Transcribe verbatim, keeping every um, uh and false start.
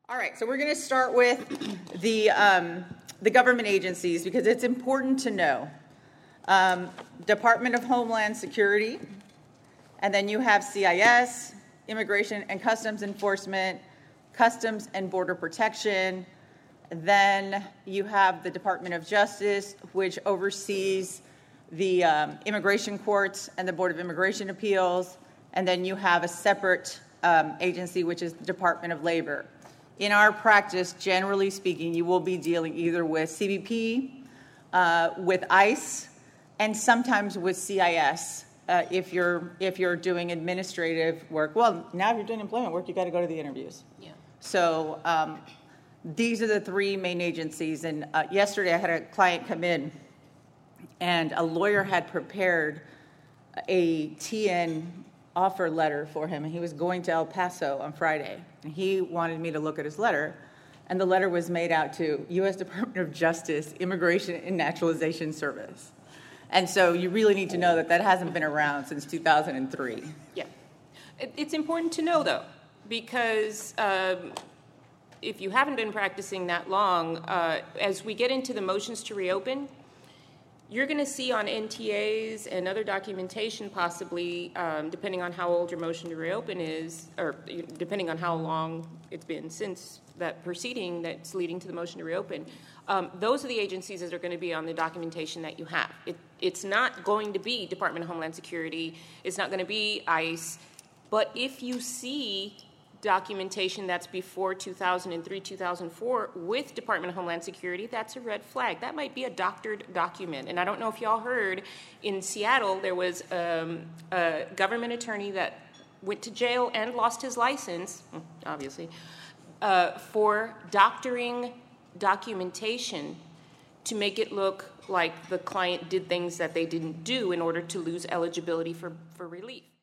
All right, so we're going to start with the, um, the government agencies because it's important to know. Um, Department of Homeland Security, and then you have C I S, Immigration and Customs Enforcement, Customs and Border Protection. Then you have the Department of Justice, which oversees the um, immigration courts and the Board of Immigration Appeals. And then you have a separate um, agency, which is the Department of Labor. In our practice, generally speaking, you will be dealing either with C B P, uh, with ICE, and sometimes with C I S uh, if you're if you're doing administrative work. Well, now if you're doing employment work, you got to go to the interviews. Yeah. So um, these are the three main agencies. And uh, yesterday, I had a client come in, and a lawyer had prepared a T N offer letter for him, and he was going to El Paso on Friday, and he wanted me to look at his letter, and the letter was made out to U S Department of Justice, Immigration and Naturalization Service. And so you really need to know that that hasn't been around since two thousand three. Yeah. It's important to know, though, because um, if you haven't been practicing that long, uh, as we get into the motions to reopen, you're going to see on N T As and other documentation possibly, um, depending on how old your motion to reopen is, or depending on how long it's been since that proceeding that's leading to the motion to reopen, um, those are the agencies that are going to be on the documentation that you have. It, it's not going to be Department of Homeland Security. It's not going to be ICE. But if you see documentation that's before two thousand three, two thousand four with Department of Homeland Security, that's a red flag. That might be a doctored document. And I don't know if y'all heard, in Seattle, there was um, a government attorney that went to jail and lost his license, obviously, uh, for doctoring documentation to make it look like the client did things that they didn't do in order to lose eligibility for, for relief.